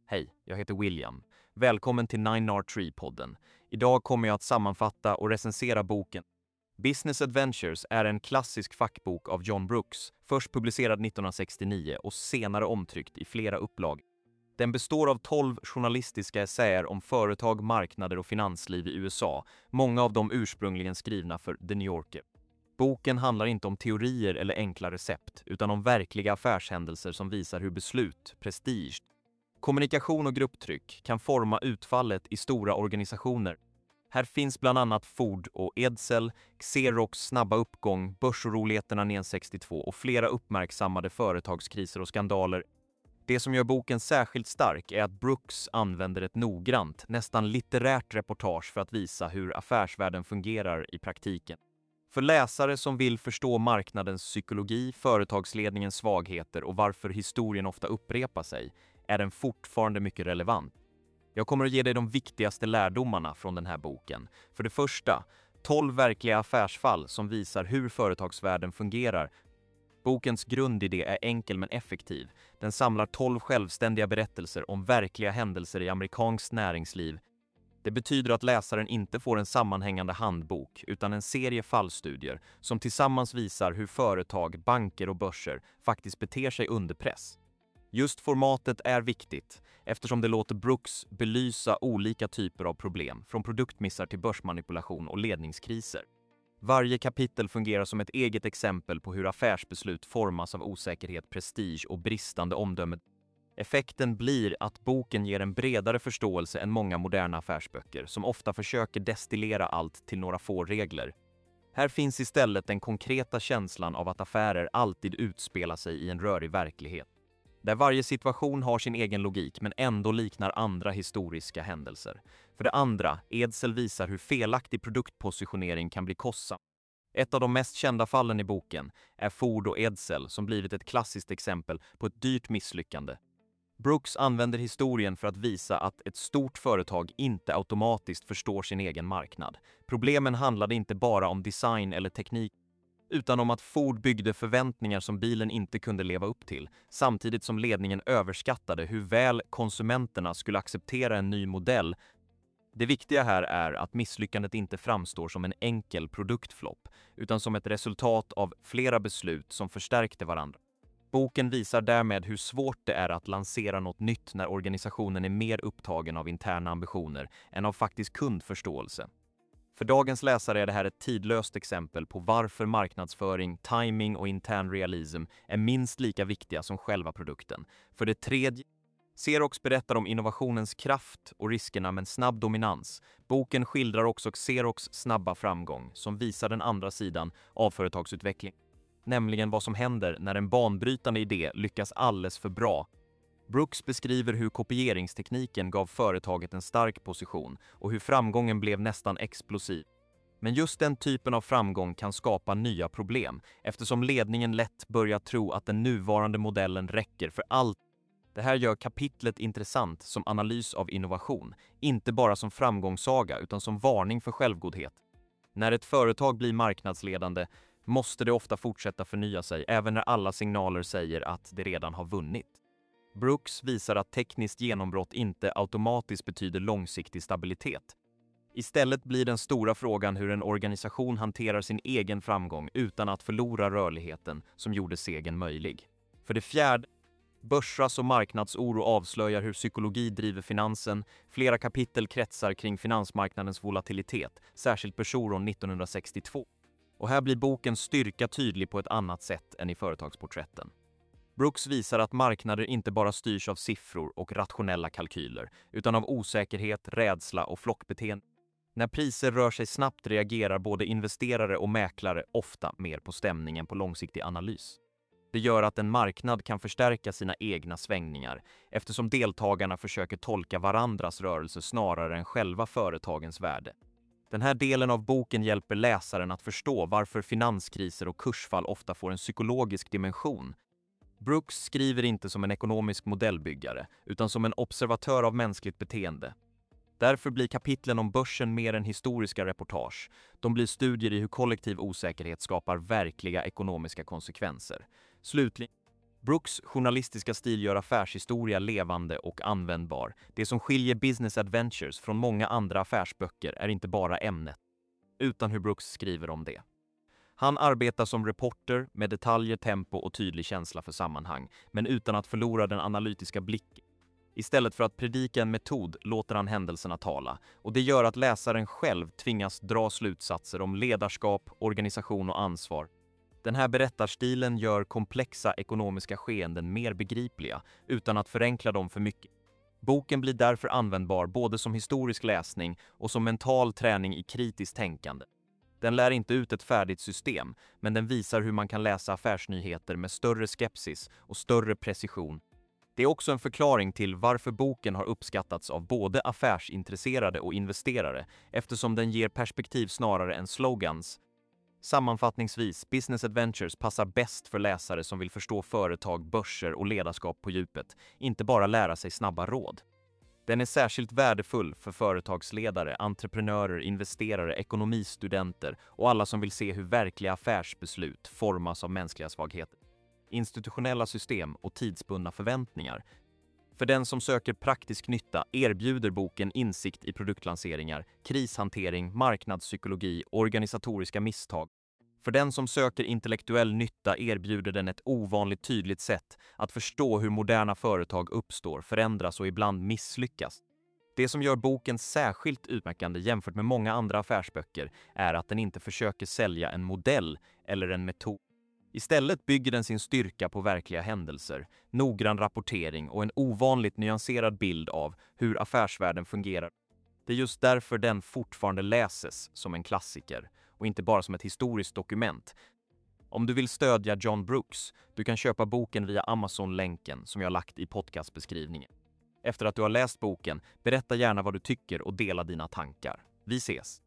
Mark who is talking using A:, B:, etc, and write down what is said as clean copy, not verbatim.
A: Hej, jag heter William. Välkommen till 9R3-podden. Idag kommer jag att sammanfatta och recensera boken. Business Adventures är en klassisk fackbok av John Brooks, först publicerad 1969 och senare omtryckt i flera upplag. Den består av 12 journalistiska essäer om företag, marknader och finansliv i USA, många av dem ursprungligen skrivna för The New Yorker. Boken handlar inte om teorier eller enkla recept, utan om verkliga affärshändelser som visar hur beslut, prestige, kommunikation och grupptryck kan forma utfallet i stora organisationer. Här finns bland annat Ford och Edsel, Xerox snabba uppgång, börsoroligheterna 1962 och flera uppmärksammade företagskriser och skandaler. Det som gör boken särskilt stark är att Brooks använder ett noggrant, nästan litterärt reportage för att visa hur affärsvärlden fungerar i praktiken. För läsare som vill förstå marknadens psykologi, företagsledningens svagheter och varför historien ofta upprepar sig, är den fortfarande mycket relevant. Jag kommer att ge dig de viktigaste lärdomarna från den här boken. För det första, 12 verkliga affärsfall som visar hur företagsvärlden fungerar. Bokens grundidé är enkel men effektiv. Den samlar 12 självständiga berättelser om verkliga händelser i amerikanskt näringsliv. Det betyder att läsaren inte får en sammanhängande handbok utan en serie fallstudier som tillsammans visar hur företag, banker och börser faktiskt beter sig under press. Just formatet är viktigt eftersom det låter Brooks belysa olika typer av problem, från produktmissar till börsmanipulation och ledningskriser. Varje kapitel fungerar som ett eget exempel på hur affärsbeslut formas av osäkerhet, prestige och bristande omdöme. Effekten blir att boken ger en bredare förståelse än många moderna affärsböcker som ofta försöker destillera allt till några få regler. Här finns istället den konkreta känslan av att affärer alltid utspelar sig i en rörig verklighet, där varje situation har sin egen logik men ändå liknar andra historiska händelser. För det andra, Edsel visar hur felaktig produktpositionering kan bli kostsam. Ett av de mest kända fallen i boken är Ford och Edsel som blivit ett klassiskt exempel på ett dyrt misslyckande. Brooks använder historien för att visa att ett stort företag inte automatiskt förstår sin egen marknad. Problemen handlade inte bara om design eller teknik, utan om att Ford byggde förväntningar som bilen inte kunde leva upp till, samtidigt som ledningen överskattade hur väl konsumenterna skulle acceptera en ny modell. Det viktiga här är att misslyckandet inte framstår som en enkel produktflopp, utan som ett resultat av flera beslut som förstärkte varandra. Boken visar därmed hur svårt det är att lansera något nytt när organisationen är mer upptagen av interna ambitioner än av faktisk kundförståelse. För dagens läsare är det här ett tidlöst exempel på varför marknadsföring, timing och intern realism är minst lika viktiga som själva produkten. För det tredje, Xerox berättar om innovationens kraft och riskerna med en snabb dominans. Boken skildrar också Xerox snabba framgång som visar den andra sidan av företagsutveckling, nämligen vad som händer när en banbrytande idé lyckas alldeles för bra. Brooks beskriver hur kopieringstekniken gav företaget en stark position och hur framgången blev nästan explosiv. Men just den typen av framgång kan skapa nya problem eftersom ledningen lätt börjar tro att den nuvarande modellen räcker för allt. Det här gör kapitlet intressant som analys av innovation, inte bara som framgångssaga utan som varning för självgodhet. När ett företag blir marknadsledande måste det ofta fortsätta förnya sig även när alla signaler säger att det redan har vunnit. Brooks visar att tekniskt genombrott inte automatiskt betyder långsiktig stabilitet. Istället blir den stora frågan hur en organisation hanterar sin egen framgång utan att förlora rörligheten som gjorde segern möjlig. För det fjärde, börsras och marknadsoro avslöjar hur psykologi driver finansen. Flera kapitel kretsar kring finansmarknadens volatilitet, särskilt Börsoron 1962. Och här blir bokens styrka tydlig på ett annat sätt än i företagsporträtten. Brooks visar att marknader inte bara styrs av siffror och rationella kalkyler, utan av osäkerhet, rädsla och flockbeteende. När priser rör sig snabbt reagerar både investerare och mäklare ofta mer på stämningen på långsiktig analys. Det gör att en marknad kan förstärka sina egna svängningar eftersom deltagarna försöker tolka varandras rörelser snarare än själva företagens värde. Den här delen av boken hjälper läsaren att förstå varför finanskriser och kursfall ofta får en psykologisk dimension. Brooks skriver inte som en ekonomisk modellbyggare utan som en observatör av mänskligt beteende. Därför blir kapitlen om börsen mer än historiska reportage. De blir studier i hur kollektiv osäkerhet skapar verkliga ekonomiska konsekvenser. Slutligen, Brooks journalistiska stil gör affärshistoria levande och användbar. Det som skiljer Business Adventures från många andra affärsböcker är inte bara ämnet, utan hur Brooks skriver om det. Han arbetar som reporter med detaljer, tempo och tydlig känsla för sammanhang, men utan att förlora den analytiska blicken. Istället för att predika en metod låter han händelserna tala, och det gör att läsaren själv tvingas dra slutsatser om ledarskap, organisation och ansvar. Den här berättarstilen gör komplexa ekonomiska skeenden mer begripliga utan att förenkla dem för mycket. Boken blir därför användbar både som historisk läsning och som mental träning i kritiskt tänkande. Den lär inte ut ett färdigt system, men den visar hur man kan läsa affärsnyheter med större skepsis och större precision. Det är också en förklaring till varför boken har uppskattats av både affärsintresserade och investerare, eftersom den ger perspektiv snarare än slogans. Sammanfattningsvis, Business Adventures passar bäst för läsare som vill förstå företag, börser och ledarskap på djupet, inte bara lära sig snabba råd. Den är särskilt värdefull för företagsledare, entreprenörer, investerare, ekonomistudenter och alla som vill se hur verkliga affärsbeslut formas av mänskliga svagheter, institutionella system och tidsbundna förväntningar. För den som söker praktisk nytta erbjuder boken insikt i produktlanseringar, krishantering, marknadspsykologi och organisatoriska misstag. För den som söker intellektuell nytta erbjuder den ett ovanligt tydligt sätt att förstå hur moderna företag uppstår, förändras och ibland misslyckas. Det som gör boken särskilt utmärkande jämfört med många andra affärsböcker är att den inte försöker sälja en modell eller en metod. Istället bygger den sin styrka på verkliga händelser, noggrann rapportering och en ovanligt nyanserad bild av hur affärsvärlden fungerar. Det är just därför den fortfarande läses som en klassiker och inte bara som ett historiskt dokument. Om du vill stödja John Brooks, du kan köpa boken via Amazon-länken som jag lagt i podcastbeskrivningen. Efter att du har läst boken, berätta gärna vad du tycker och dela dina tankar. Vi ses!